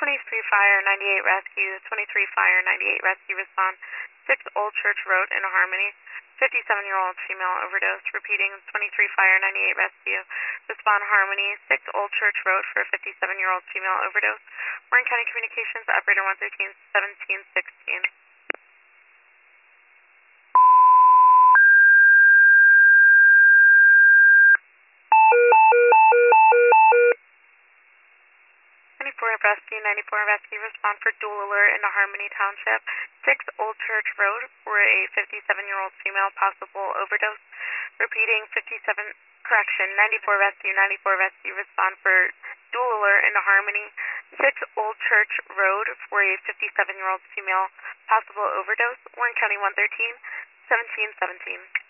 23 Fire 98 Rescue, 23 Fire 98 Rescue, respond. 6 Old Church Road in Harmony, 57-year-old female overdose. Repeating, 23 Fire 98 Rescue, respond Harmony, 6 Old Church Road for a 57-year-old female overdose. Warren County Communications, operator 113 1716. Rescue, 94 Rescue, respond for dual alert into Harmony Township, 6 Old Church Road for a 57-year-old female possible overdose. Repeating, 94 Rescue, respond for dual alert into Harmony, 6 Old Church Road for a 57-year-old female possible overdose. Warren County 113 1717.